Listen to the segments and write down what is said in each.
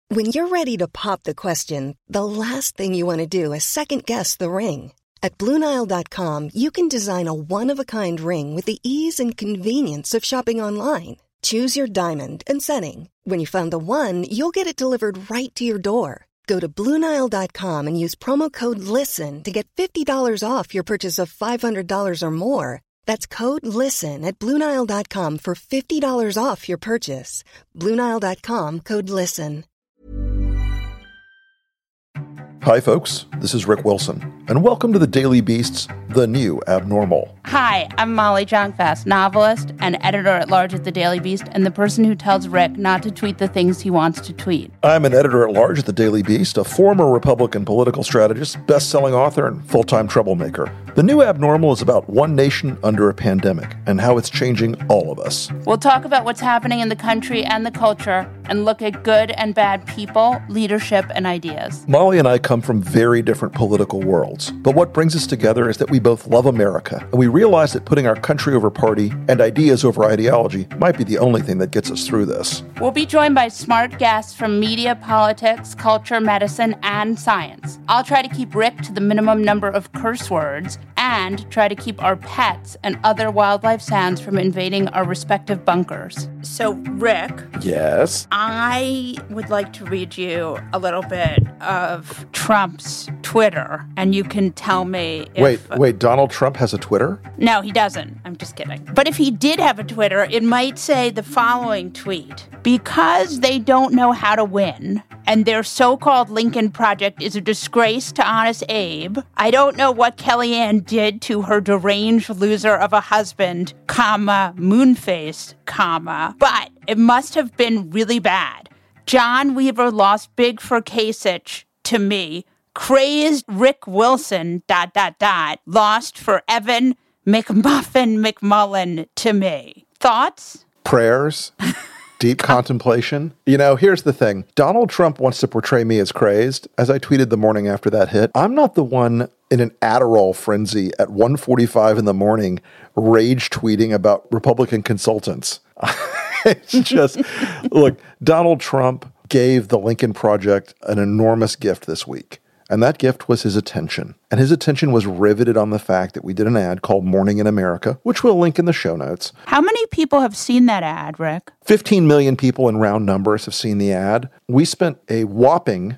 When you're ready to pop the question, the last thing you want to do is second-guess the ring. At BlueNile.com, you can design a one-of-a-kind ring with the ease and convenience of shopping online. Choose your diamond and setting. When you find the one, you'll get it delivered right to your door. Go to BlueNile.com and use promo code LISTEN to get $50 off your purchase of $500 or more. That's code LISTEN at BlueNile.com for $50 off your purchase. BlueNile.com, code LISTEN. Hi, folks. This is Rick Wilson, and welcome to the Daily Beast's The New Abnormal. Hi, I'm Molly Jong-Fast, novelist and editor-at-large at the Daily Beast, and the person who tells Rick not to tweet the things he wants to tweet. I'm an editor-at-large at the Daily Beast, a former Republican political strategist, best-selling author, and full-time troublemaker. The New Abnormal is about one nation under a pandemic and how it's changing all of us. We'll talk about what's happening in the country and the culture and look at good and bad people, leadership, and ideas. Molly and I come from very different political worlds, but what brings us together is that we both love America, and we realize that putting our country over party and ideas over ideology might be the only thing that gets us through this. We'll be joined by smart guests from media, politics, culture, medicine, and science. I'll try to keep Rick to the minimum number of curse words and try to keep our pets and other wildlife sounds from invading our respective bunkers. So, Rick. Yes? I would like to read you a little bit of Trump's Twitter, and you can tell me if... Wait, Donald Trump has a Twitter? No, he doesn't. I'm just kidding. But if he did have a Twitter, it might say the following tweet. Because they don't know how to win, and their so-called Lincoln Project is a disgrace to Honest Abe, I don't know what Kellyanne did to her deranged loser of a husband, moon-faced, but it must have been really bad. John Weaver lost big for Kasich to me. Crazed Rick Wilson, ... lost for Evan McMullen to me. Thoughts? Prayers? Deep contemplation? You know, here's the thing. Donald Trump wants to portray me as crazed. As I tweeted the morning after that hit, I'm not the one in an Adderall frenzy at 1:45 in the morning rage tweeting about Republican consultants. It's just, look, Donald Trump gave the Lincoln Project an enormous gift this week. And that gift was his attention. And his attention was riveted on the fact that we did an ad called Morning in America, which we'll link in the show notes. How many people have seen that ad, Rick? 15 million people in round numbers have seen the ad. We spent a whopping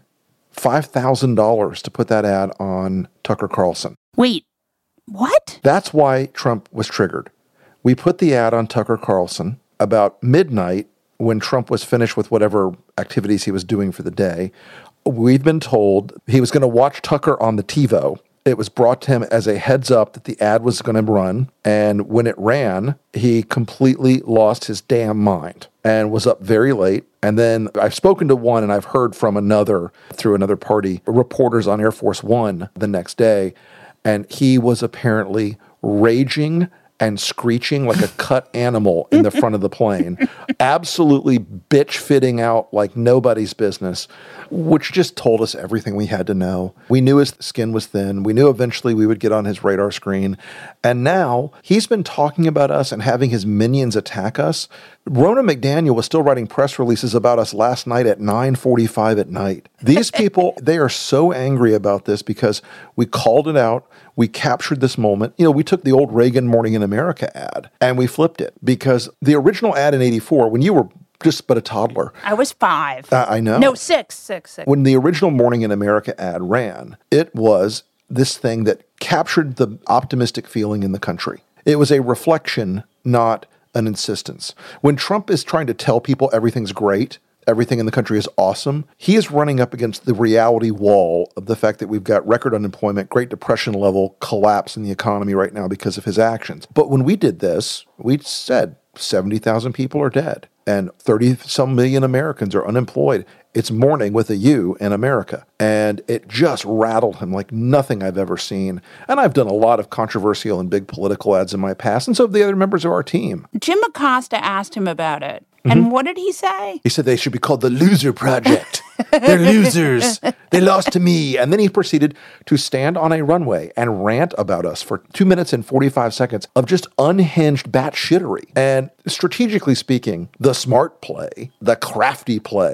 $5,000 to put that ad on Tucker Carlson. Wait, what? That's why Trump was triggered. We put the ad on Tucker Carlson about midnight when Trump was finished with whatever activities he was doing for the day. We'd been told he was going to watch Tucker on the TiVo. It was brought to him as a heads up that the ad was going to run. And when it ran, he completely lost his damn mind and was up very late. And then I've spoken to one and I've heard from another through another party, reporters on Air Force One the next day. And he was apparently raging and screeching like a cut animal in the front of the plane, absolutely bitch-fitting out like nobody's business, which just told us everything we had to know. We knew his skin was thin. We knew eventually we would get on his radar screen. And now he's been talking about us and having his minions attack us. Ronna McDaniel was still writing press releases about us last night at 9:45 at night. These people, they are so angry about this because we called it out. We captured this moment. You know, we took the old Reagan Morning in America ad and we flipped it because the original ad in 84, when you were just but a toddler. I was 5. I know. No, 6. When the original Morning in America ad ran, it was this thing that captured the optimistic feeling in the country. It was a reflection, not an insistence. When Trump is trying to tell people everything's great, everything in the country is awesome, he is running up against the reality wall of the fact that we've got record unemployment, Great Depression level collapse in the economy right now because of his actions. But when we did this, we said 70,000 people are dead and 30-some million Americans are unemployed. It's morning with a U in America. And it just rattled him like nothing I've ever seen. And I've done a lot of controversial and big political ads in my past, and so have the other members of our team. Jim Acosta asked him about it. And what did he say? He said they should be called the Loser Project. They're losers. They lost to me. And then he proceeded to stand on a runway and rant about us for 2 minutes and 45 seconds of just unhinged batshittery. And strategically speaking, the smart play, the crafty play,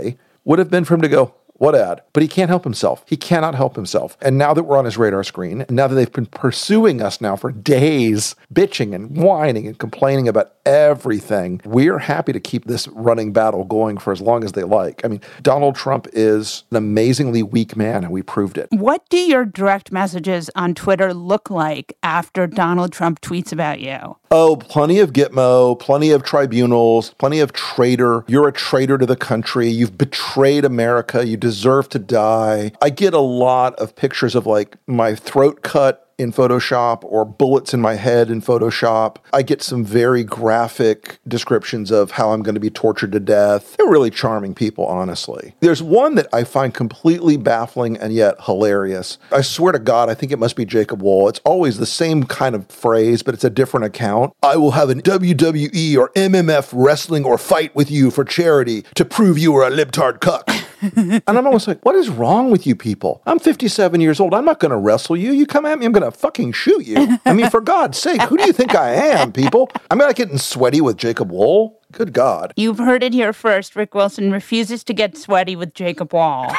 would have been for him to go, what ad? But he can't help himself. He cannot help himself. And now that we're on his radar screen, and now that they've been pursuing us now for days, bitching and whining and complaining about everything, we're happy to keep this running battle going for as long as they like. I mean, Donald Trump is an amazingly weak man, and we proved it. What do your direct messages on Twitter look like after Donald Trump tweets about you? Oh, plenty of Gitmo, plenty of tribunals, plenty of traitor. You're a traitor to the country. You've betrayed America. You deserve to die. I get a lot of pictures of like my throat cut in Photoshop or bullets in my head in Photoshop. I get some very graphic descriptions of how I'm going to be tortured to death. They're really charming people, honestly. There's one that I find completely baffling and yet hilarious. I swear to God, I think it must be Jacob Wohl. It's always the same kind of phrase, but it's a different account. I will have a WWE or MMF wrestling or fight with you for charity to prove you are a libtard cuck. And I'm almost like, what is wrong with you people? I'm 57 years old. I'm not going to wrestle you. You come at me, I'm going to fucking shoot you. I mean, for God's sake, who do you think I am, people? I'm not getting sweaty with Jacob Wohl. Good God. You've heard it here first. Rick Wilson refuses to get sweaty with Jacob Wohl.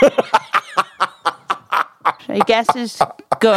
I guess is good.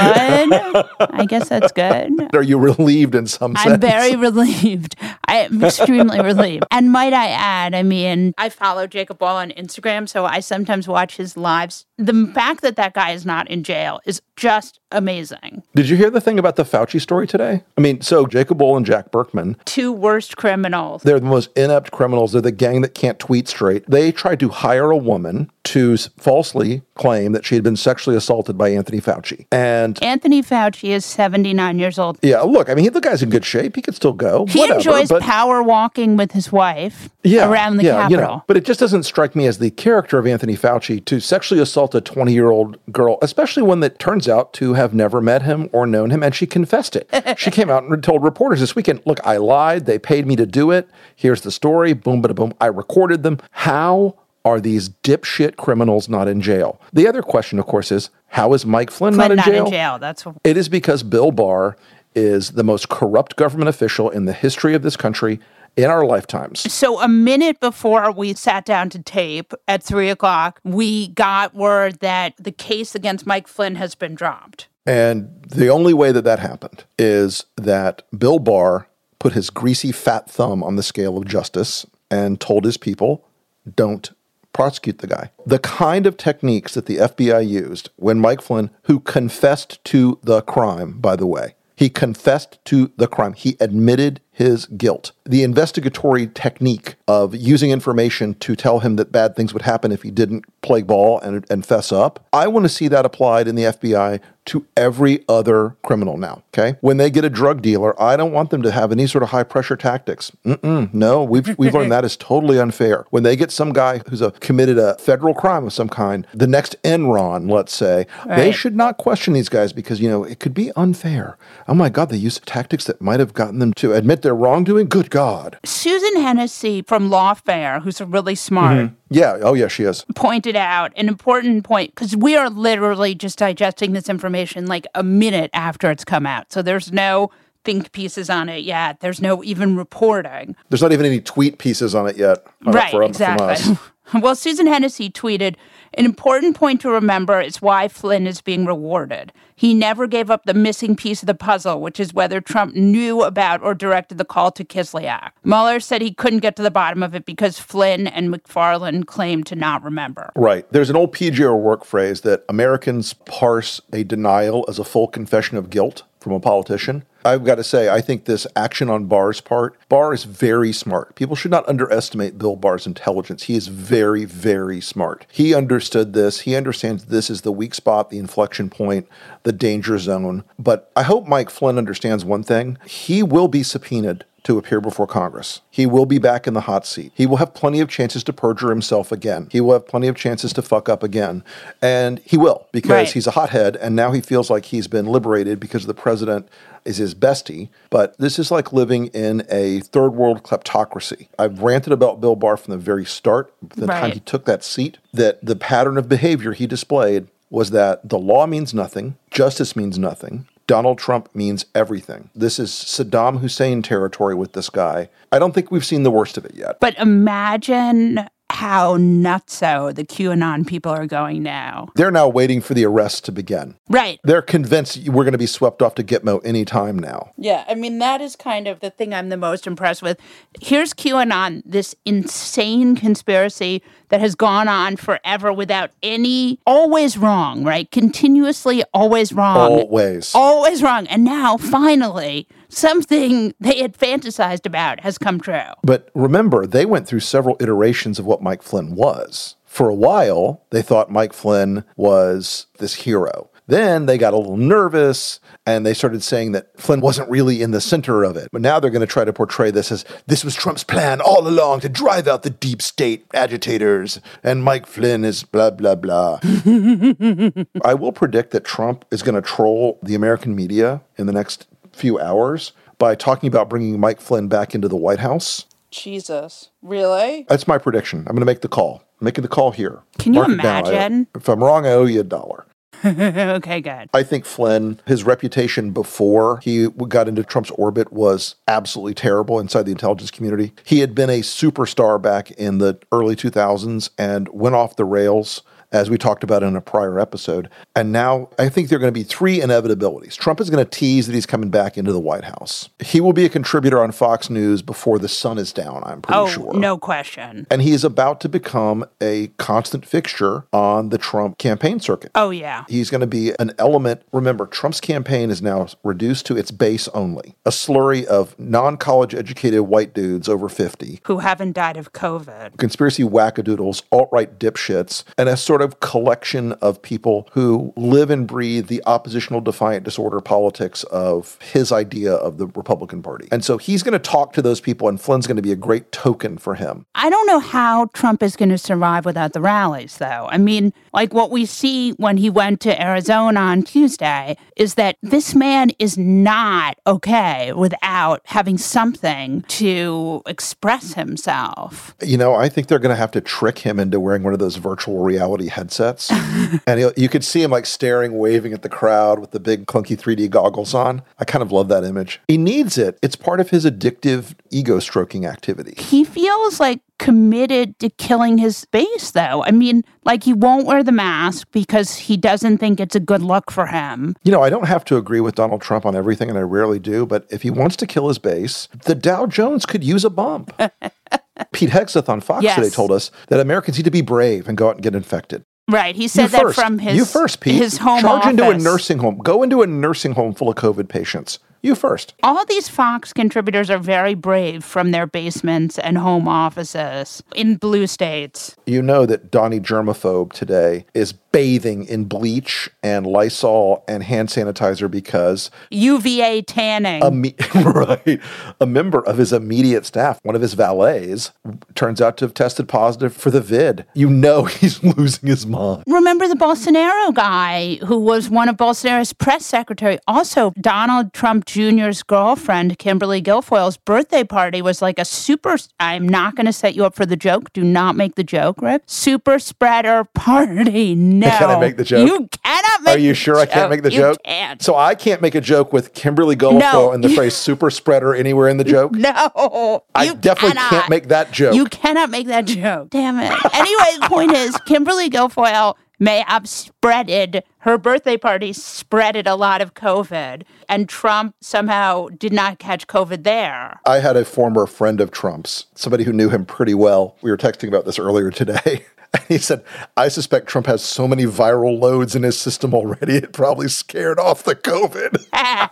I guess that's good. Are you relieved in some sense? I'm very relieved. I am extremely relieved. And might I add, I mean, I follow Jacob Wohl on Instagram, so I sometimes watch his lives. The fact that that guy is not in jail is just amazing. Did you hear the thing about the Fauci story today? I mean, so Jacob Wohl and Jack Berkman. Two worst criminals. They're the most inept criminals. They're the gang that can't tweet straight. They tried to hire a woman to falsely claim that she had been sexually assaulted by Anthony Fauci. And Anthony Fauci is 79 years old. Yeah, look, I mean, the guy's in good shape. He could still go. He enjoys power walking with his wife around the Capitol. You know, but it just doesn't strike me as the character of Anthony Fauci to sexually assault a 20-year-old girl, especially one that turns out to have never met him or known him, and she confessed it. She came out and told reporters this weekend, look, I lied. They paid me to do it. Here's the story. Boom, bada boom. I recorded them. How are these dipshit criminals not in jail? The other question, of course, is how is Mike Flynn not in jail? It is because Bill Barr is the most corrupt government official in the history of this country in our lifetimes. So a minute before we sat down to tape at 3:00, we got word that the case against Mike Flynn has been dropped. And the only way that happened is that Bill Barr put his greasy fat thumb on the scale of justice and told his people, don't prosecute the guy. The kind of techniques that the FBI used when Mike Flynn, who confessed to the crime, by the way, he confessed to the crime. He admitted his guilt. The investigatory technique of using information to tell him that bad things would happen if he didn't play ball and fess up, I want to see that applied in the FBI to every other criminal now, okay? When they get a drug dealer, I don't want them to have any sort of high-pressure tactics. No, we've learned that is totally unfair. When they get some guy who's committed a federal crime of some kind, the next Enron, let's say, they should not question these guys because, you know, it could be unfair. Oh my God, they used tactics that might have gotten them to admit their wrongdoing? Good God. Susan Hennessy from Lawfare, who's really smart. Yeah, oh yeah, she is. Pointed out an important point, because we are literally just digesting this information like a minute after it's come out. So there's no think pieces on it yet. There's no even reporting. There's not even any tweet pieces on it yet. Right, exactly. Well, Susan Hennessy tweeted, an important point to remember is why Flynn is being rewarded. He never gave up the missing piece of the puzzle, which is whether Trump knew about or directed the call to Kislyak. Mueller said he couldn't get to the bottom of it because Flynn and McFarland claimed to not remember. Right. There's an old PGR work phrase that Americans parse a denial as a full confession of guilt from a politician. I've got to say, I think this action on Barr's part, Barr is very smart. People should not underestimate Bill Barr's intelligence. He is very, very smart. He understood this. He understands this is the weak spot, the inflection point, the danger zone. But I hope Mike Flynn understands one thing. He will be subpoenaed to appear before Congress. He will be back in the hot seat. He will have plenty of chances to perjure himself again. He will have plenty of chances to fuck up again. And he will, because he's a hothead, and now he feels like he's been liberated because the president is his bestie. But this is like living in a third world kleptocracy. I've ranted about Bill Barr from the very start, the time he took that seat, that the pattern of behavior he displayed was that the law means nothing, justice means nothing, Donald Trump means everything. This is Saddam Hussein territory with this guy. I don't think we've seen the worst of it yet. But imagine how nutso the QAnon people are going now. They're now waiting for the arrest to begin. Right. They're convinced we're going to be swept off to Gitmo any time now. Yeah, I mean, that is kind of the thing I'm the most impressed with. Here's QAnon, this insane conspiracy that has gone on forever without any, always wrong, right? Continuously always wrong. Always wrong. And now, finally, something they had fantasized about has come true. But remember, they went through several iterations of what Mike Flynn was. For a while, they thought Mike Flynn was this hero. Then they got a little nervous and they started saying that Flynn wasn't really in the center of it. But now they're going to try to portray this as this was Trump's plan all along to drive out the deep state agitators and Mike Flynn is blah, blah, blah. I will predict that Trump is going to troll the American media in the next few hours by talking about bringing Mike Flynn back into the White House. Jesus. Really? That's my prediction. I'm going to make the call. I'm making the call here. Can you imagine? If I'm wrong, I owe you $1. Okay, good. I think Flynn, his reputation before he got into Trump's orbit was absolutely terrible inside the intelligence community. He had been a superstar back in the early 2000s and went off the rails, as we talked about in a prior episode. And now I think there are going to be three inevitabilities. Trump is going to tease that he's coming back into the White House. He will be a contributor on Fox News before the sun is down, I'm pretty sure. Oh, no question. And he is about to become a constant fixture on the Trump campaign circuit. Oh, yeah. He's going to be an element. Remember, Trump's campaign is now reduced to its base only. A slurry of non-college educated white dudes over 50. Who haven't died of COVID. Conspiracy wackadoodles, alt-right dipshits, and a sort of collection of people who live and breathe the oppositional defiant disorder politics of his idea of the Republican Party. And so he's going to talk to those people, and Flynn's going to be a great token for him. I don't know how Trump is going to survive without the rallies, though. I mean, like what we see when he went to Arizona on Tuesday is that this man is not okay without having something to express himself. You know, I think they're going to have to trick him into wearing one of those virtual reality headsets. And you could see him like staring, waving at the crowd with the big clunky 3D goggles on. I kind of love that image. He needs it. It's part of his addictive ego stroking activity. He feels like committed to killing his base, though. I mean, like he won't wear the mask because he doesn't think it's a good look for him. You know, I don't have to agree with Donald Trump on everything, and I rarely do, but if he wants to kill his base, the Dow Jones could use a bump. Pete Hegseth on Fox today told us that Americans need to be brave and go out and get infected. Right. He said that from his You first, Pete. His home Charge office. into a nursing home. Go into a nursing home full of COVID patients. You first. All these Fox contributors are very brave from their basements and home offices in blue states. You know that Donnie Germaphobe today is bathing in bleach and Lysol and hand sanitizer because UVA tanning. Right. A member of his immediate staff, one of his valets, turns out to have tested positive for the vid. You know he's losing his mind. Remember the Bolsonaro guy who was one of Bolsonaro's press secretary? Also, Donald Trump Jr.'s girlfriend, Kimberly Guilfoyle's birthday party was like a super... I'm not going to set you up for the joke. Do not make the joke, Rick. Super spreader party. No. Can I make the joke? You cannot make Are you sure I can't make the joke? You can't. So I can't make a joke with Kimberly Guilfoyle and the phrase super spreader anywhere in the joke? No. I definitely can't make that joke. You cannot make that joke. Damn it. Anyway, the point is, Kimberly Guilfoyle may have spreaded, her birthday party spreaded a lot of COVID, and Trump somehow did not catch COVID there. I had a former friend of Trump's, somebody who knew him pretty well. We were texting about this earlier today. And he said, I suspect Trump has so many viral loads in his system already, it probably scared off the COVID.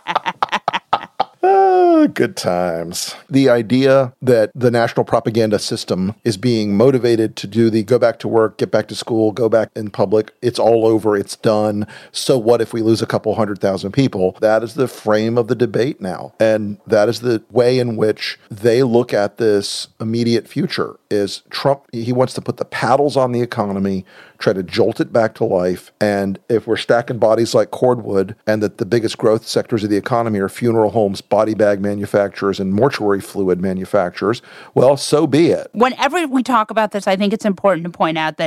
Good times. The idea that the national propaganda system is being motivated to do the go back to work, get back to school, go back in public, it's all over, it's done. So what if we lose a couple 100,000 people? That is the frame of the debate now. And that is the way in which they look at this immediate future is Trump, he wants to put the paddles on the economy, try to jolt it back to life. And if we're stacking bodies like cordwood and that the biggest growth sectors of the economy are funeral homes, body bag manufacturers, and mortuary fluid manufacturers, well, so be it. Whenever we talk about this, I think it's important to point out that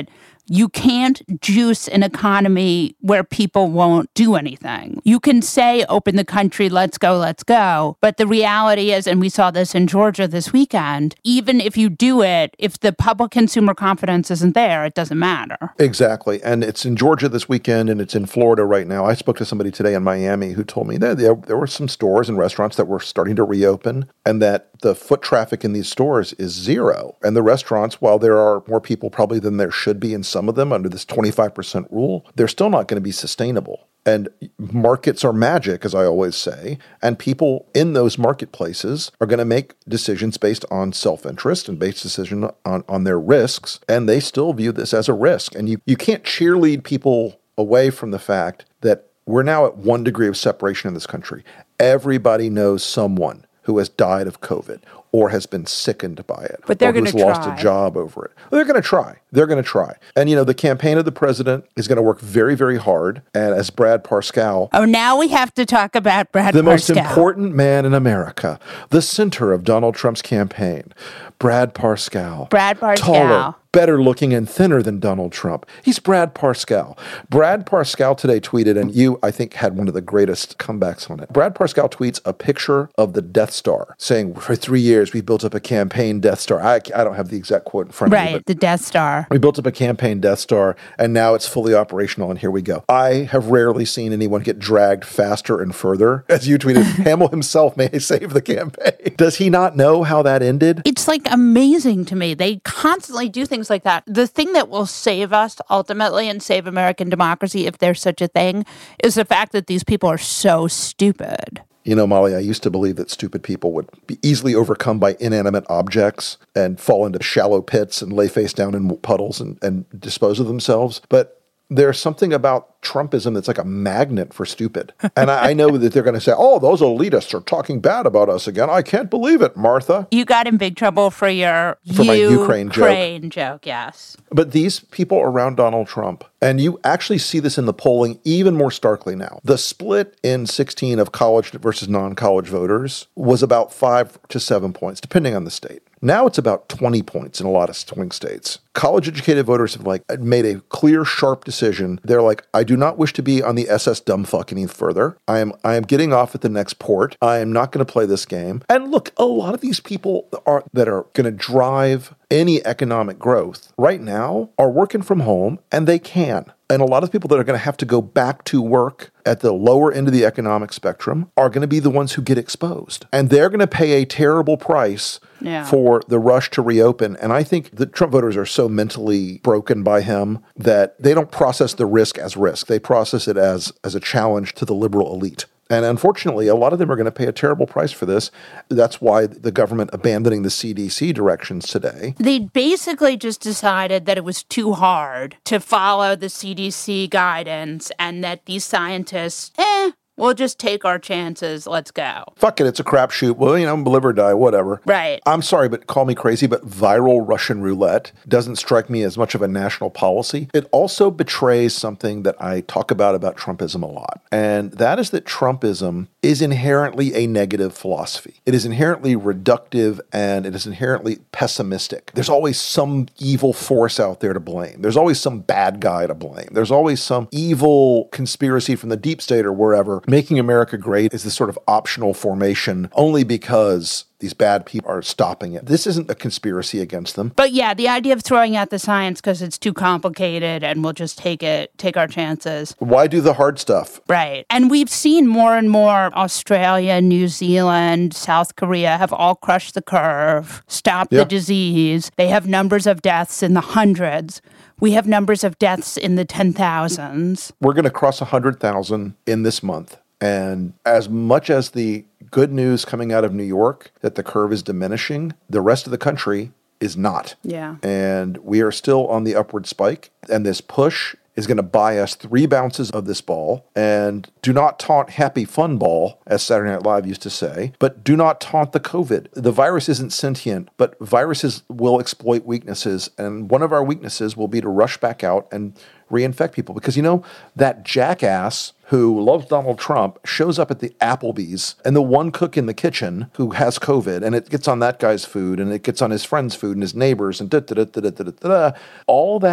You can't juice an economy where people won't do anything. You can say, open the country, let's go. But the reality is, and we saw this in Georgia this weekend, even if you do it, if the public consumer confidence isn't there, it doesn't matter. Exactly. And it's in Georgia this weekend, and it's in Florida right now. I spoke to somebody today in Miami who told me that there were some stores and restaurants that were starting to reopen, and that the foot traffic in these stores is zero. And the restaurants, while there are more people probably than there should be in some of them under this 25% rule, they're still not going to be sustainable. And markets are magic, as I always say, and people in those marketplaces are going to make decisions based on self-interest and based decision on their risks, and they still view this as a risk. And you can't cheerlead people away from the fact that we're now at 1 degree of separation in this country. Everybody knows someone who has died of COVID or has been sickened by it, but they're or who's lost a job over it. They're going to try. And, the campaign of the president is going to work very, very hard. And as Brad Parscale... Oh, now we have to talk about Brad Parscale. The most important man in America, the center of Donald Trump's campaign, Brad Parscale. Taller, better looking and thinner than Donald Trump. He's Brad Parscale. Brad Parscale today tweeted, and you, I think, had one of the greatest comebacks on it. Brad Parscale tweets a picture of the Death Star, saying, for 3 years, we built up a campaign Death Star. I don't have the exact quote in front of me. Right, the Death Star. We built up a campaign Death Star, and now it's fully operational, and here we go. I have rarely seen anyone get dragged faster and further. As you tweeted, Hamill himself may save the campaign. Does he not know how that ended? It's amazing to me. They constantly do things like that. The thing that will save us ultimately and save American democracy, if there's such a thing, is the fact that these people are so stupid. Molly, I used to believe that stupid people would be easily overcome by inanimate objects and fall into shallow pits and lay face down in puddles and dispose of themselves. But there's something about Trumpism that's like a magnet for stupid. And I know that they're going to say, oh, those elitists are talking bad about us again. I can't believe it, Martha. You got in big trouble for my Ukraine joke, yes. But these people around Donald Trump, and you actually see this in the polling even more starkly now. The split in 16 of college versus non-college voters was about 5 to 7 points, depending on the state. Now it's about 20 points in a lot of swing states. College-educated voters have made a clear, sharp decision. They're like, I do not wish to be on the SS dumbfuck any further. I am getting off at the next port. I am not going to play this game. And look, a lot of these people that are going to drive any economic growth right now are working from home, and they can. And a lot of people that are going to have to go back to work at the lower end of the economic spectrum are going to be the ones who get exposed. And they're going to pay a terrible price for the rush to reopen. And I think the Trump voters are so mentally broken by him that they don't process the risk as risk. They process it as a challenge to the liberal elite. And unfortunately, a lot of them are going to pay a terrible price for this. That's why the government abandoning the CDC directions today. They basically just decided that it was too hard to follow the CDC guidance and that these scientists, we'll just take our chances. Let's go. Fuck it. It's a crapshoot. Well, live or die, whatever. Right. I'm sorry, but call me crazy, but viral Russian roulette doesn't strike me as much of a national policy. It also betrays something that I talk about Trumpism a lot. And that is that Trumpism is inherently a negative philosophy. It is inherently reductive and it is inherently pessimistic. There's always some evil force out there to blame. There's always some bad guy to blame. There's always some evil conspiracy from the deep state or wherever. Making America great is this sort of optional formation only because these bad people are stopping it. This isn't a conspiracy against them. But yeah, the idea of throwing out the science because it's too complicated and we'll just take our chances. Why do the hard stuff? Right. And we've seen more and more Australia, New Zealand, South Korea have all crushed the curve, stopped the disease. They have numbers of deaths in the hundreds. We have numbers of deaths in the 10,000s. We're going to cross 100,000 in this month. And as much as the good news coming out of New York that the curve is diminishing, the rest of the country is not. Yeah. And we are still on the upward spike. And this push is going to buy us 3 bounces of this ball. And do not taunt happy fun ball, as Saturday Night Live used to say, but do not taunt the COVID. The virus isn't sentient, but viruses will exploit weaknesses. And one of our weaknesses will be to rush back out and reinfect people. Because, that jackass who loves Donald Trump shows up at the Applebee's, and the one cook in the kitchen who has COVID, and it gets on that guy's food, and it gets on his friend's food and his neighbors, and all that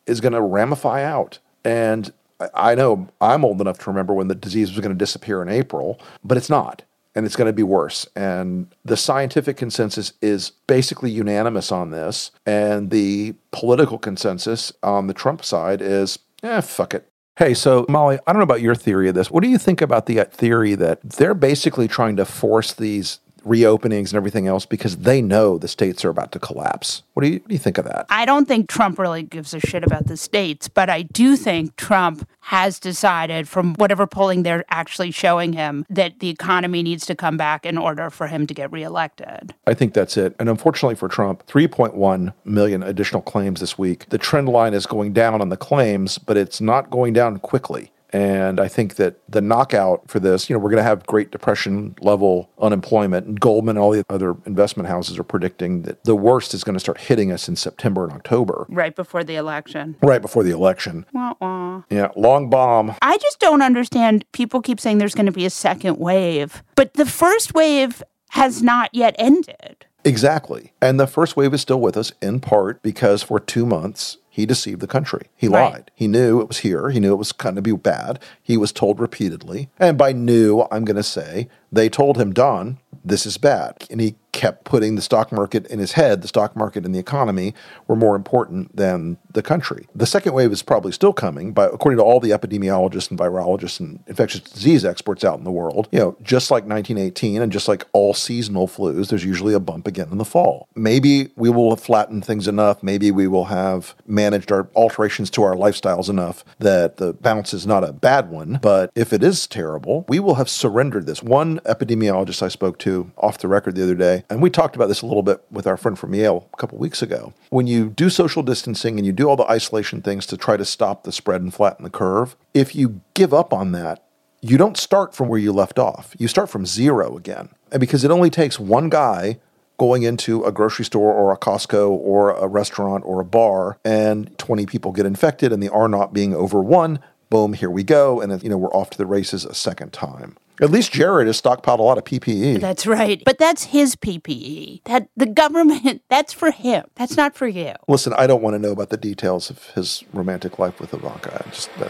is going to ramify out. And I know I'm old enough to remember when the disease was going to disappear in April, but it's not. And it's going to be worse. And the scientific consensus is basically unanimous on this. And the political consensus on the Trump side is, fuck it. Hey, so Molly, I don't know about your theory of this. What do you think about the theory that they're basically trying to force these reopenings and everything else because they know the states are about to collapse? What do you think of that? I don't think Trump really gives a shit about the states, but I do think Trump has decided, from whatever polling they're actually showing him, that the economy needs to come back in order for him to get reelected. I think that's it. And unfortunately for Trump, 3.1 million additional claims this week. The trend line is going down on the claims, but it's not going down quickly. And I think that the knockout for this, we're going to have Great Depression level unemployment. And Goldman and all the other investment houses are predicting that the worst is going to start hitting us in September and October. Right before the election. Right before the election. Wah-wah. Yeah, long bomb. I just don't understand. People keep saying there's going to be a second wave, but the first wave has not yet ended. Exactly. And the first wave is still with us in part because for 2 months, he deceived the country. He lied. He knew it was here. He knew it was going to be bad. He was told repeatedly. And by knew, I'm going to say, they told him, Don, this is bad. And he kept putting the stock market in his head. The stock market and the economy were more important than the country. The second wave is probably still coming, but according to all the epidemiologists and virologists and infectious disease experts out in the world, just like 1918 and just like all seasonal flus, there's usually a bump again in the fall. Maybe we will have flattened things enough. Maybe we will have managed our alterations to our lifestyles enough that the bounce is not a bad one. But if it is terrible, we will have surrendered this. One epidemiologist I spoke to off the record the other day, and we talked about this a little bit with our friend from Yale a couple weeks ago. When you do social distancing and you do all the isolation things to try to stop the spread and flatten the curve, if you give up on that, you don't start from where you left off. You start from zero again. And because it only takes one guy going into a grocery store or a Costco or a restaurant or a bar and 20 people get infected and the R naught being over 1, boom, here we go. And we're off to the races a second time. At least Jared has stockpiled a lot of PPE. That's right. But that's his PPE. That the government, that's for him. That's not for you. Listen, I don't want to know about the details of his romantic life with Ivanka.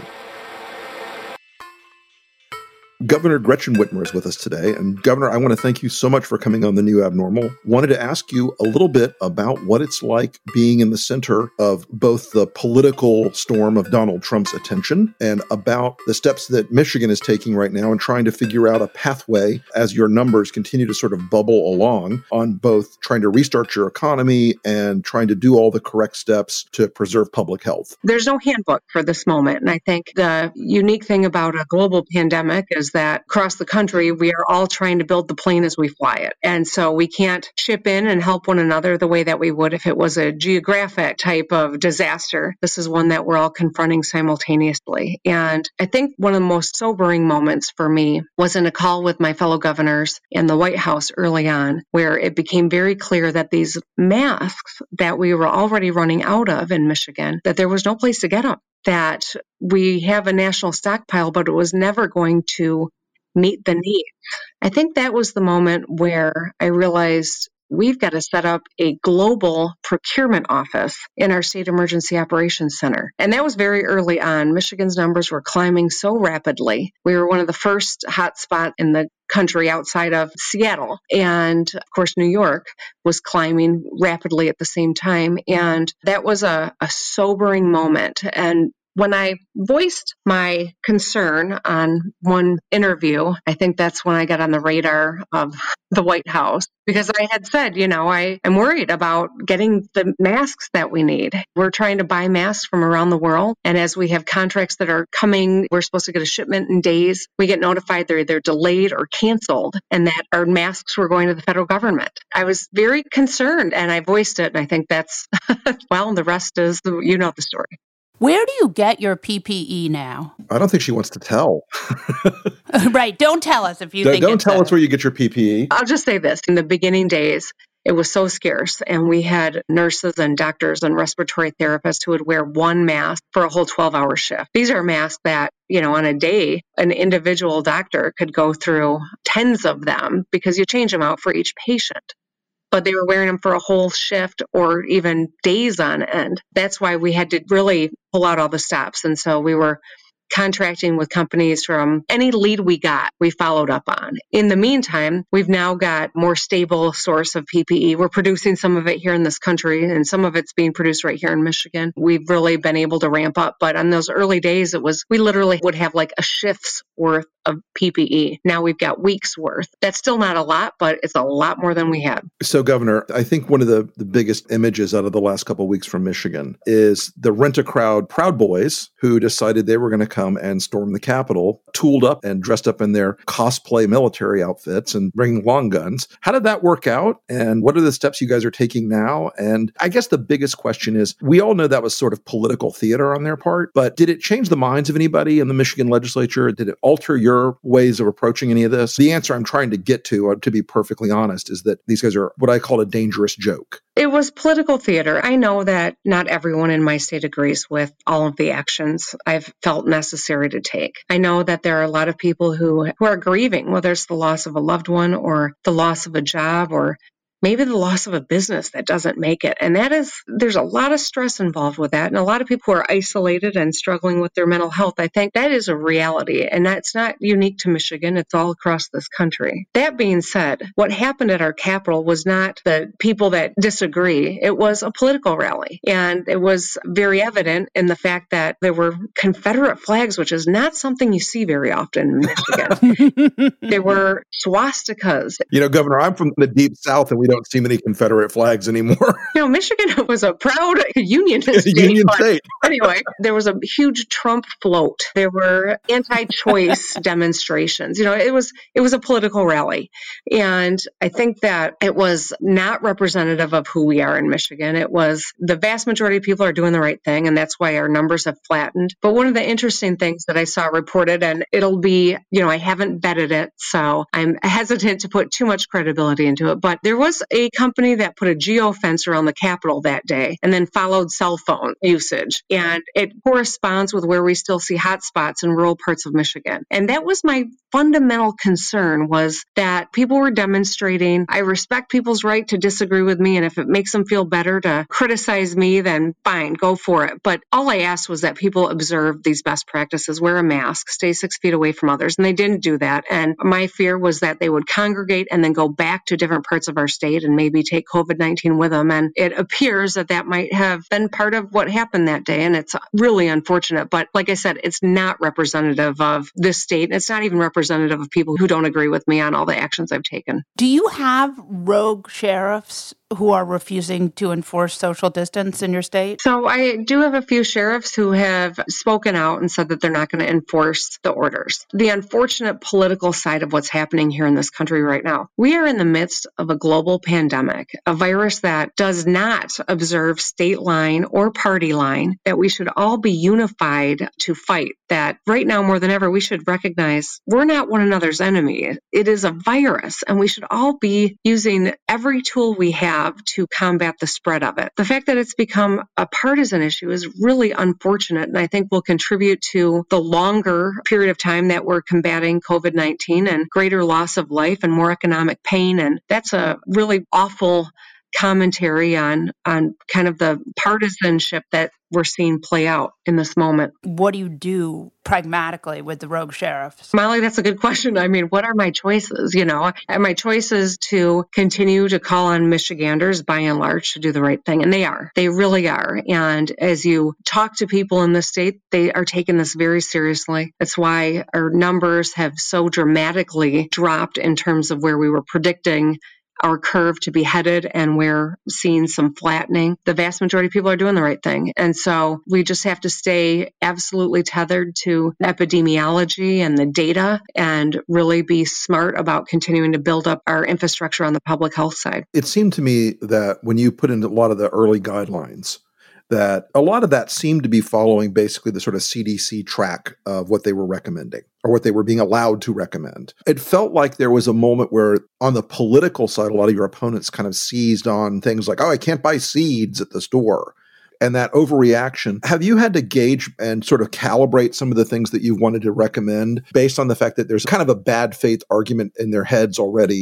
Governor Gretchen Whitmer is with us today. And Governor, I want to thank you so much for coming on The New Abnormal. Wanted to ask you a little bit about what it's like being in the center of both the political storm of Donald Trump's attention and about the steps that Michigan is taking right now and trying to figure out a pathway as your numbers continue to sort of bubble along on both trying to restart your economy and trying to do all the correct steps to preserve public health. There's no handbook for this moment. And I think the unique thing about a global pandemic is that across the country, we are all trying to build the plane as we fly it. And so we can't chip in and help one another the way that we would if it was a geographic type of disaster. This is one that we're all confronting simultaneously. And I think one of the most sobering moments for me was in a call with my fellow governors in the White House early on, where it became very clear that these masks that we were already running out of in Michigan, that there was no place to get them. That we have a national stockpile, but it was never going to meet the need. I think that was the moment where I realized we've got to set up a global procurement office in our State Emergency Operations Center. And that was very early on. Michigan's numbers were climbing so rapidly. We were one of the first hotspots in the country outside of Seattle. And of course, New York was climbing rapidly at the same time. And that was a sobering moment. And when I voiced my concern on one interview, I think that's when I got on the radar of the White House, because I had said, I'm worried about getting the masks that we need. We're trying to buy masks from around the world. And as we have contracts that are coming, we're supposed to get a shipment in days. We get notified they're either delayed or canceled and that our masks were going to the federal government. I was very concerned and I voiced it. And I think that's, well, the rest is, the story. Where do you get your PPE now? I don't think she wants to tell. Right. Don't tell us if you think Don't tell us where you get your PPE. I'll just say this. In the beginning days, it was so scarce. And we had nurses and doctors and respiratory therapists who would wear one mask for a whole 12-hour shift. These are masks that, on a day, an individual doctor could go through tens of them because you change them out for each patient. but they were wearing them for a whole shift or even days on end. That's why we had to really pull out all the stops. And so we were contracting with companies from any lead we got, we followed up on. In the meantime, we've now got more stable source of PPE. We're producing some of it here in this country, and some of it's being produced right here in Michigan. We've really been able to ramp up. But on those early days, we literally would have like a shift's worth of PPE. Now we've got weeks worth. That's still not a lot, but it's a lot more than we had. So, Governor, I think one of the biggest images out of the last couple of weeks from Michigan is the Rent-A-Crowd Proud Boys who decided they were going to come and storm the Capitol, tooled up and dressed up in their cosplay military outfits and bringing long guns. How did that work out? And what are the steps you guys are taking now? And I guess the biggest question is, we all know that was sort of political theater on their part, but did it change the minds of anybody in the Michigan legislature? Did it alter your ways of approaching any of this? The answer I'm trying to get to be perfectly honest, is that these guys are what I call a dangerous joke. It was political theater. I know that not everyone in my state agrees with all of the actions I've felt necessary to take. I know that there are a lot of people who are grieving, whether it's the loss of a loved one or the loss of a job or maybe the loss of a business that doesn't make it. And there's a lot of stress involved with that. And a lot of people who are isolated and struggling with their mental health. I think that is a reality. And that's not unique to Michigan. It's all across this country. That being said, what happened at our Capitol was not the people that disagree. It was a political rally. And it was very evident in the fact that there were Confederate flags, which is not something you see very often in Michigan. There were swastikas. Governor, I'm from the deep South and we don't see many Confederate flags anymore. Michigan was a proud unionist state. Union state. Anyway, there was a huge Trump float. There were anti-choice demonstrations. It was a political rally. And I think that it was not representative of who we are in Michigan. It was the vast majority of people are doing the right thing, and that's why our numbers have flattened. But one of the interesting things that I saw reported, and it'll be, I haven't vetted it, so I'm hesitant to put too much credibility into it, but there was a company that put a geofence around the Capitol that day and then followed cell phone usage. And it corresponds with where we still see hotspots in rural parts of Michigan. And that was my fundamental concern, was that people were demonstrating. I respect people's right to disagree with me. And if it makes them feel better to criticize me, then fine, go for it. But all I asked was that people observe these best practices, wear a mask, stay 6 feet away from others. And they didn't do that. And my fear was that they would congregate and then go back to different parts of our state and maybe take COVID-19 with them. And it appears that might have been part of what happened that day. And it's really unfortunate. But like I said, it's not representative of this state. It's not even representative of people who don't agree with me on all the actions I've taken. Do you have rogue sheriffs who are refusing to enforce social distance in your state? So I do have a few sheriffs who have spoken out and said that they're not going to enforce the orders. The unfortunate political side of what's happening here in this country right now. We are in the midst of a global pandemic, a virus that does not observe state line or party line, that we should all be unified to fight. That right now, more than ever, we should recognize we're not one another's enemy. It is a virus, and we should all be using every tool we have to combat the spread of it. The fact that it's become a partisan issue is really unfortunate, and I think will contribute to the longer period of time that we're combating COVID-19 and greater loss of life and more economic pain. And that's a really awful commentary on kind of the partisanship that we're seeing play out in this moment. What do you do pragmatically with the rogue sheriffs? Molly, that's a good question. I mean, what are my choices? And my choices to continue to call on Michiganders by and large to do the right thing. And they are. They really are. And as you talk to people in the state, they are taking this very seriously. That's why our numbers have so dramatically dropped in terms of where we were predicting our curve to be headed, and we're seeing some flattening. The vast majority of people are doing the right thing. And so we just have to stay absolutely tethered to epidemiology and the data and really be smart about continuing to build up our infrastructure on the public health side. It seemed to me that when you put in a lot of the early guidelines, that a lot of that seemed to be following basically the sort of CDC track of what they were recommending or what they were being allowed to recommend. It felt like there was a moment where on the political side, a lot of your opponents kind of seized on things like, I can't buy seeds at the store. And that overreaction. Have you had to gauge and sort of calibrate some of the things that you wanted to recommend based on the fact that there's kind of a bad faith argument in their heads already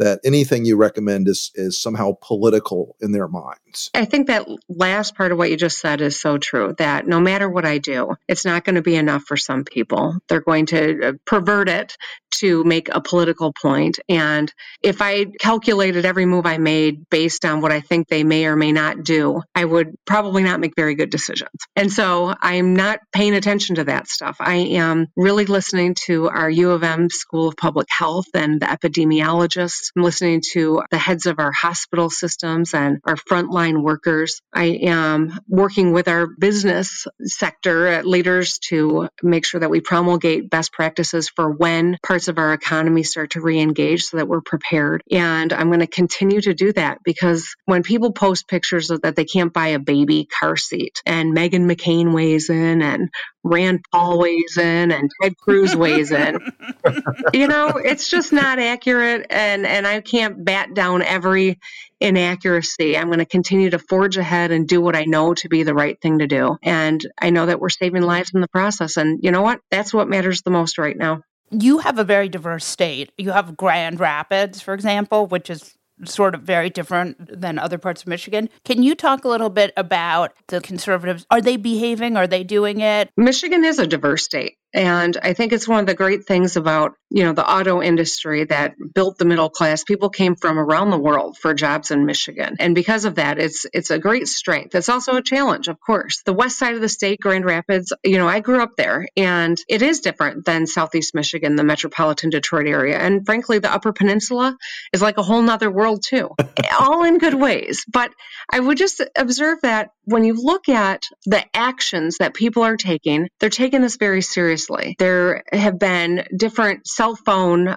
that anything you recommend is somehow political in their minds. I think that last part of what you just said is so true, that no matter what I do, it's not going to be enough for some people. They're going to pervert it to make a political point. And if I calculated every move I made based on what I think they may or may not do, I would probably not make very good decisions. And so I'm not paying attention to that stuff. I am really listening to our U of M School of Public Health and the epidemiologists. I'm listening to the heads of our hospital systems and our frontline workers. I am working with our business sector leaders to make sure that we promulgate best practices for when parts of our economy start to re-engage so that we're prepared. And I'm going to continue to do that, because when people post pictures of that they can't buy a baby car seat, and Meghan McCain weighs in, and Rand Paul weighs in, and Ted Cruz weighs in, it's just not accurate. And I can't bat down every inaccuracy. I'm going to continue to forge ahead and do what I know to be the right thing to do. And I know that we're saving lives in the process. And you know what? That's what matters the most right now. You have a very diverse state. You have Grand Rapids, for example, which is sort of very different than other parts of Michigan. Can you talk a little bit about the conservatives? Are they behaving? Are they doing it? Michigan is a diverse state. And I think it's one of the great things about, the auto industry that built the middle class. People came from around the world for jobs in Michigan. And because of that, it's a great strength. It's also a challenge, of course. The west side of the state, Grand Rapids, I grew up there, and it is different than Southeast Michigan, the metropolitan Detroit area. And frankly, the Upper Peninsula is like a whole nother world too, all in good ways. But I would just observe that when you look at the actions that people are taking, they're taking this very seriously. There have been different cell phone,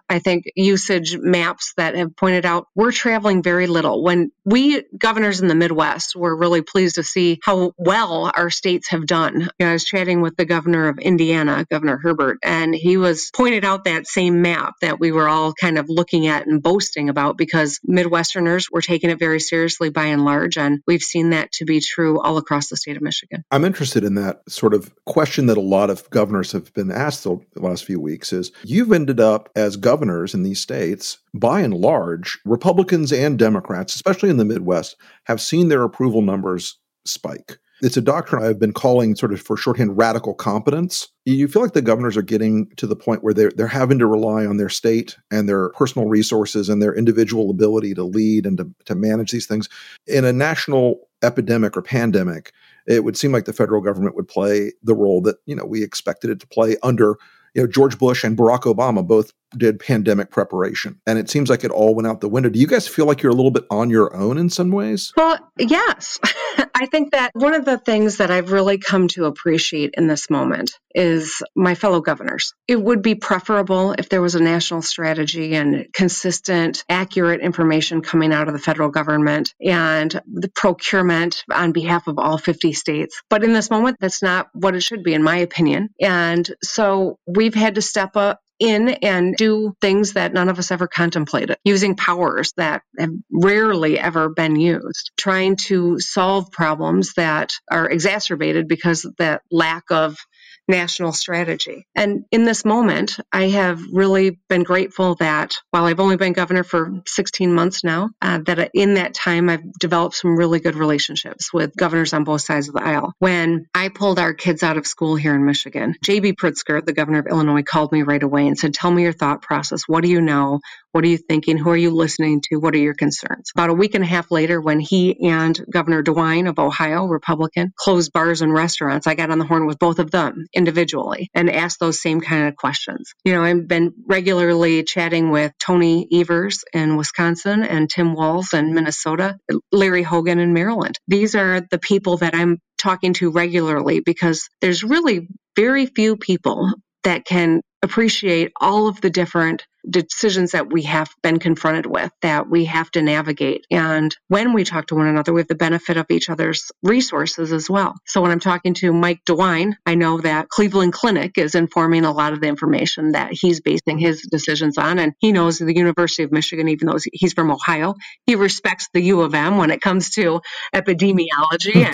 usage maps that have pointed out we're traveling very little. When we governors in the Midwest were really pleased to see how well our states have done. I was chatting with the governor of Indiana, Governor Herbert, and he was pointed out that same map that we were all kind of looking at and boasting about, because Midwesterners were taking it very seriously by and large. And we've seen that to be true all across the state of Michigan. I'm interested in that sort of question that a lot of governors have been asked the last few weeks is, you've ended up as governors in these states, by and large, Republicans and Democrats, especially in the Midwest, have seen their approval numbers spike. It's a doctrine I've been calling, sort of for shorthand, radical competence. You feel like the governors are getting to the point where they're having to rely on their state and their personal resources and their individual ability to lead and to manage these things. In a national epidemic or pandemic, it would seem like the federal government would play the role that, we expected it to play under, George Bush and Barack Obama both did pandemic preparation. And it seems like it all went out the window. Do you guys feel like you're a little bit on your own in some ways? Well, yes. I think that one of the things that I've really come to appreciate in this moment is my fellow governors. It would be preferable if there was a national strategy and consistent, accurate information coming out of the federal government and the procurement on behalf of all 50 states. But in this moment, that's not what it should be, in my opinion. And so we've had to step up in and do things that none of us ever contemplated, using powers that have rarely ever been used, trying to solve problems that are exacerbated because of that lack of national strategy. And in this moment, I have really been grateful that while I've only been governor for 16 months now, that in that time I've developed some really good relationships with governors on both sides of the aisle. When I pulled our kids out of school here in Michigan, J.B. Pritzker, the governor of Illinois, called me right away and said, "Tell me your thought process. What do you know? What are you thinking? Who are you listening to? What are your concerns?" About a week and a half later, when he and Governor DeWine of Ohio, Republican, closed bars and restaurants, I got on the horn with both of them individually and asked those same kind of questions. I've been regularly chatting with Tony Evers in Wisconsin and Tim Walz in Minnesota, Larry Hogan in Maryland. These are the people that I'm talking to regularly, because there's really very few people that can appreciate all of the different decisions that we have been confronted with, that we have to navigate. And when we talk to one another, we have the benefit of each other's resources as well. So when I'm talking to Mike DeWine, I know that Cleveland Clinic is informing a lot of the information that he's basing his decisions on. And he knows the University of Michigan, even though he's from Ohio. He respects the U of M when it comes to epidemiology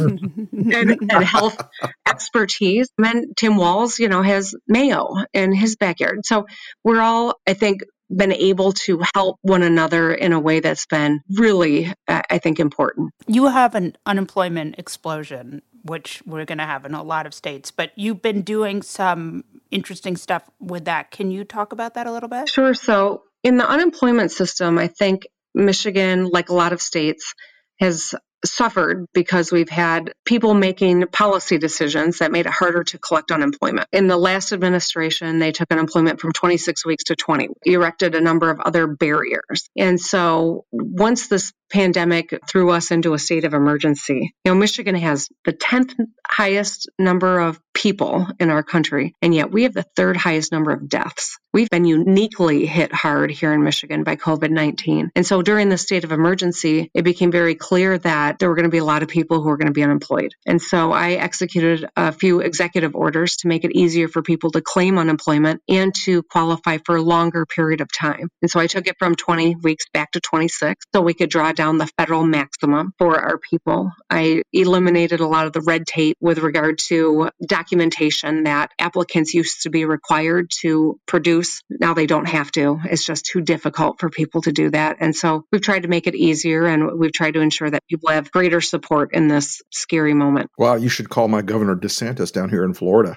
and health expertise. And then Tim Walz, has Mayo in his backyard. So we're all, I think, been able to help one another in a way that's been really, I think, important. You have an unemployment explosion, which we're going to have in a lot of states, but you've been doing some interesting stuff with that. Can you talk about that a little bit? Sure. So in the unemployment system, I think Michigan, like a lot of states, has suffered because we've had people making policy decisions that made it harder to collect unemployment. In the last administration, they took unemployment from 26 weeks to 20, erected a number of other barriers. And so once this pandemic threw us into a state of emergency, Michigan has the 10th highest number of people in our country, and yet we have the 3rd highest number of deaths. We've been uniquely hit hard here in Michigan by COVID-19. And so during the state of emergency, it became very clear that there were going to be a lot of people who were going to be unemployed. And so I executed a few executive orders to make it easier for people to claim unemployment and to qualify for a longer period of time. And so I took it from 20 weeks back to 26 so we could draw down the federal maximum for our people. I eliminated a lot of the red tape with regard to documentation that applicants used to be required to produce. Now they don't have to. It's just too difficult for people to do that. And so we've tried to make it easier, and we've tried to ensure that people have greater support in this scary moment. Wow, you should call my Governor DeSantis down here in Florida.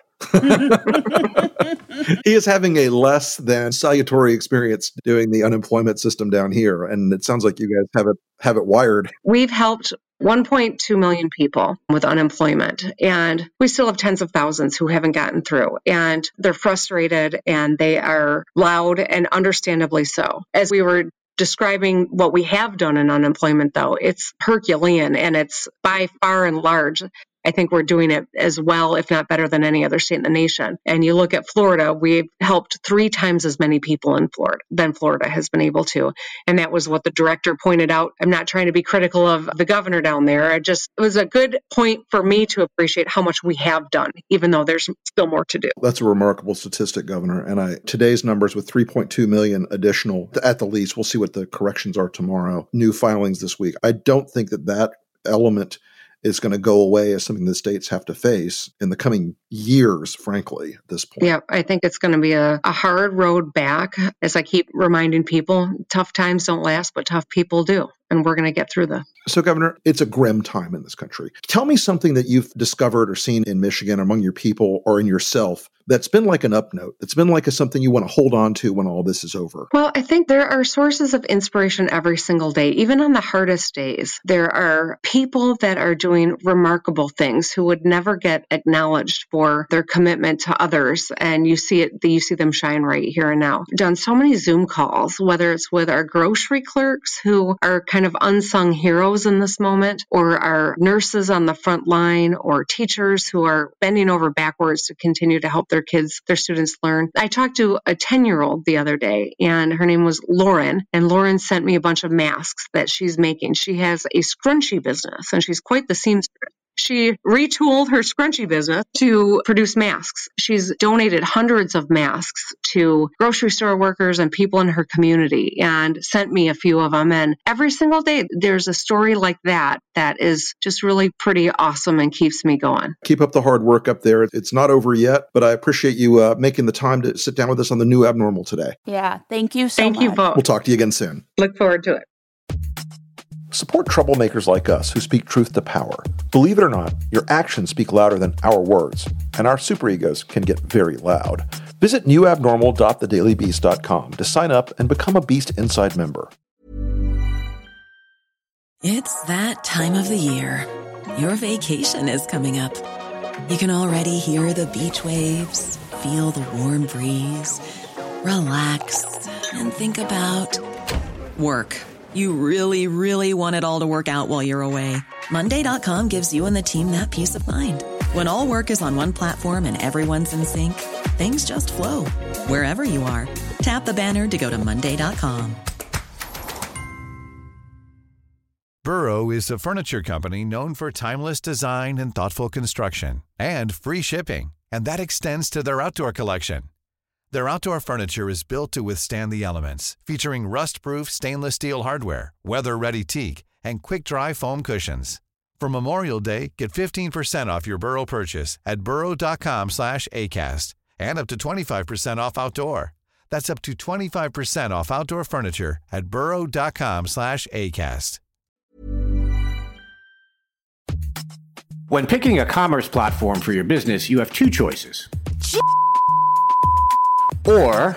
He is having a less than salutary experience doing the unemployment system down here. And it sounds like you guys have it wired. We've helped 1.2 million people with unemployment, and we still have tens of thousands who haven't gotten through, and they're frustrated and they are loud, and understandably so. As we were describing what we have done in unemployment, though, it's Herculean, and it's by far and large, I think we're doing it as well, if not better than any other state in the nation. And you look at Florida, we've helped 3 times as many people in Florida than Florida has been able to. And that was what the director pointed out. I'm not trying to be critical of the governor down there. It was a good point for me to appreciate how much we have done, even though there's still more to do. That's a remarkable statistic, Governor. And today's numbers with 3.2 million additional, at the least, we'll see what the corrections are tomorrow, new filings this week. I don't think that element is going to go away as something the states have to face in the coming years, frankly, at this point. Yeah, I think it's going to be a hard road back. As I keep reminding people, tough times don't last, but tough people do. And we're going to get through this. So, Governor, it's a grim time in this country. Tell me something that you've discovered or seen in Michigan among your people or in yourself that's been like an up note, that's been like something you want to hold on to when all this is over. Well, I think there are sources of inspiration every single day. Even on the hardest days, there are people that are doing remarkable things who would never get acknowledged for their commitment to others. And you see them shine right here and now. I've done so many Zoom calls, whether it's with our grocery clerks who are kind of unsung heroes in this moment, or our nurses on the front line, or teachers who are bending over backwards to continue to help their students learn. I talked to a 10-year-old the other day, and her name was Lauren, and Lauren sent me a bunch of masks that she's making. She has a scrunchie business, and she's quite the seamstress. She retooled her scrunchie business to produce masks. She's donated hundreds of masks to grocery store workers and people in her community, and sent me a few of them. And every single day, there's a story like that is just really pretty awesome and keeps me going. Keep up the hard work up there. It's not over yet, but I appreciate you making the time to sit down with us on The New Abnormal today. Yeah, thank you so much. Thank you both. We'll talk to you again soon. Look forward to it. Support troublemakers like us who speak truth to power. Believe it or not, your actions speak louder than our words, and our superegos can get very loud. Visit newabnormal.thedailybeast.com to sign up and become a Beast Inside member. It's that time of the year. Your vacation is coming up. You can already hear the beach waves, feel the warm breeze, relax, and think about work. You really, really want it all to work out while you're away. Monday.com gives you and the team that peace of mind. When all work is on one platform and everyone's in sync, things just flow. Wherever you are, tap the banner to go to Monday.com. Burrow is a furniture company known for timeless design and thoughtful construction, and free shipping, and that extends to their outdoor collection. Their outdoor furniture is built to withstand the elements, featuring rust-proof stainless steel hardware, weather-ready teak, and quick-dry foam cushions. For Memorial Day, get 15% off your Burrow purchase at burrow.com/ACAST and up to 25% off outdoor. That's up to 25% off outdoor furniture at burrow.com/ACAST. When picking a commerce platform for your business, you have two choices. Or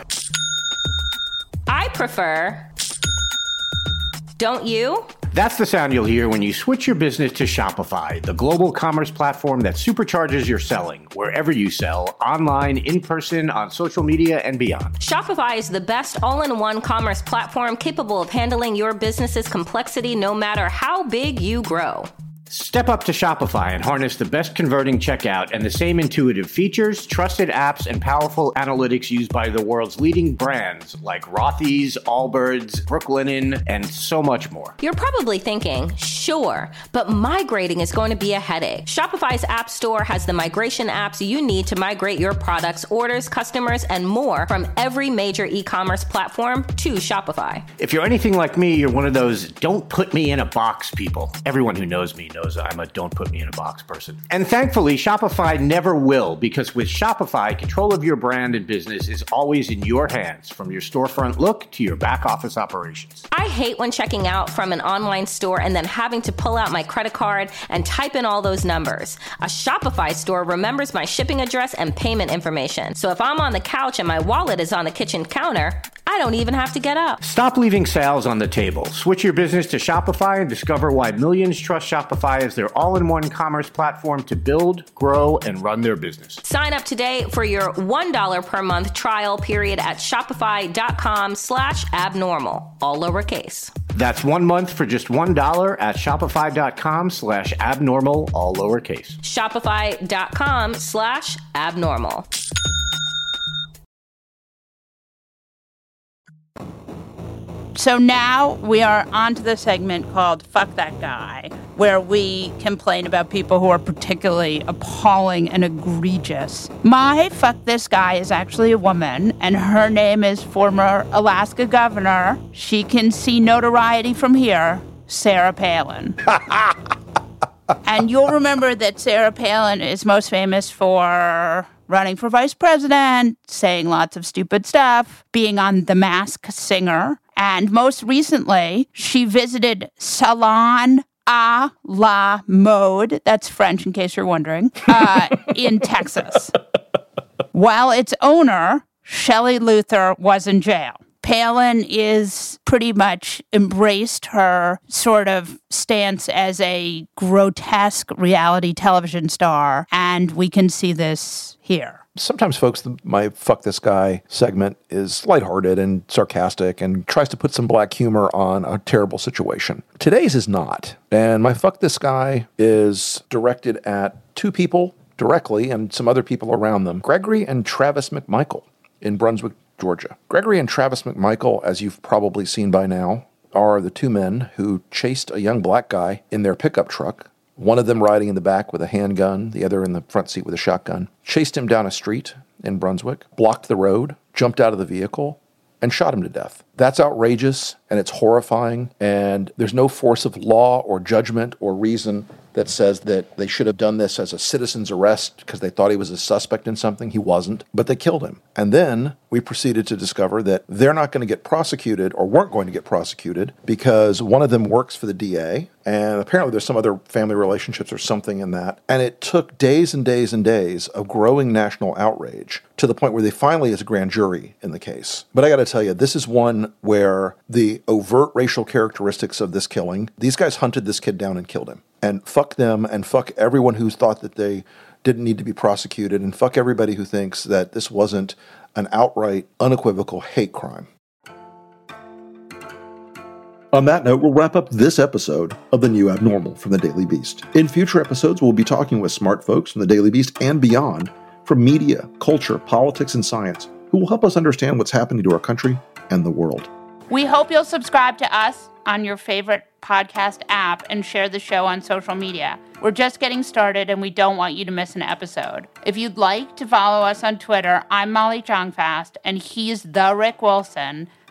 I prefer. Don't you? That's the sound you'll hear when you switch your business to Shopify, the global commerce platform that supercharges your selling wherever you sell, online, in person, on social media, and beyond. Shopify is the best all-in-one commerce platform capable of handling your business's complexity no matter how big you grow. Step up to Shopify and harness the best converting checkout and the same intuitive features, trusted apps, and powerful analytics used by the world's leading brands like Rothy's, Allbirds, Brooklinen, and so much more. You're probably thinking, sure, but migrating is going to be a headache. Shopify's App Store has the migration apps you need to migrate your products, orders, customers, and more from every major e-commerce platform to Shopify. If you're anything like me, you're one of those don't put me in a box people. Everyone who knows me knows I'm a don't put me in a box person. And thankfully, Shopify never will, because with Shopify, control of your brand and business is always in your hands, from your storefront look to your back office operations. I hate when checking out from an online store and then having to pull out my credit card and type in all those numbers. A Shopify store remembers my shipping address and payment information. So if I'm on the couch and my wallet is on the kitchen counter, I don't even have to get up. Stop leaving sales on the table. Switch your business to Shopify and discover why millions trust Shopify as their all-in-one commerce platform to build, grow, and run their business. Sign up today for your $1 per month trial period at shopify.com/abnormal, all lowercase. That's 1 month for just $1 at shopify.com/abnormal, all lowercase. Shopify.com/abnormal. So now we are on to the segment called Fuck That Guy, where we complain about people who are particularly appalling and egregious. My Fuck This Guy is actually a woman, and her name is former Alaska governor. She can see notoriety from here, Sarah Palin. And you'll remember that Sarah Palin is most famous for running for vice president, saying lots of stupid stuff, being on The Masked Singer, and most recently, she visited Salon à la Mode, that's French in case you're wondering, in Texas. While its owner, Shelley Luther, was in jail. Palin is pretty much embraced her sort of stance as a grotesque reality television star, and we can see this here. Sometimes, folks, my Fuck This Guy segment is lighthearted and sarcastic and tries to put some black humor on a terrible situation. Today's is not. And my Fuck This Guy is directed at two people directly and some other people around them, Gregory and Travis McMichael in Brunswick, Georgia. Gregory and Travis McMichael, as you've probably seen by now, are the two men who chased a young black guy in their pickup truck. One of them riding in the back with a handgun, the other in the front seat with a shotgun, chased him down a street in Brunswick, blocked the road, jumped out of the vehicle, and shot him to death. That's outrageous, and it's horrifying, and there's no force of law or judgment or reason that says that they should have done this as a citizen's arrest because they thought he was a suspect in something. He wasn't, but they killed him. And then we proceeded to discover that they're not going to get prosecuted or weren't going to get prosecuted because one of them works for the DA, and apparently there's some other family relationships or something in that. And it took days and days and days of growing national outrage to the point where they finally is a grand jury in the case. But I got to tell you, this is one where the overt racial characteristics of this killing, these guys hunted this kid down and killed him. And fuck them, and fuck everyone who thought that they didn't need to be prosecuted, and fuck everybody who thinks that this wasn't an outright, unequivocal hate crime. On that note, we'll wrap up this episode of The New Abnormal from The Daily Beast. In future episodes, we'll be talking with smart folks from The Daily Beast and beyond, from media, culture, politics, and science, who will help us understand what's happening to our country and the world. We hope you'll subscribe to us on your favorite podcast app and share the show on social media. We're just getting started and we don't want you to miss an episode. If you'd like to follow us on Twitter, I'm Molly Jong-Fast and he's the Rick Wilson.